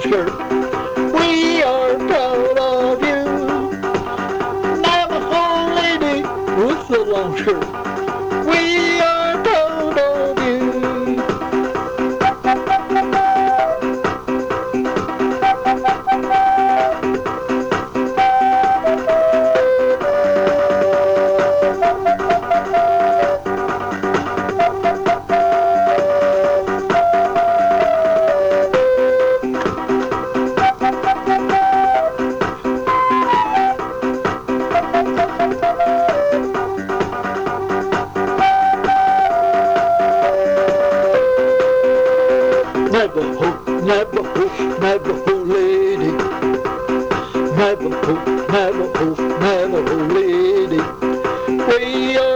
skirt. We are proud of you. Navajo lady with the long skirt. We are proud of you. Navajo lady. Navajo lady. We are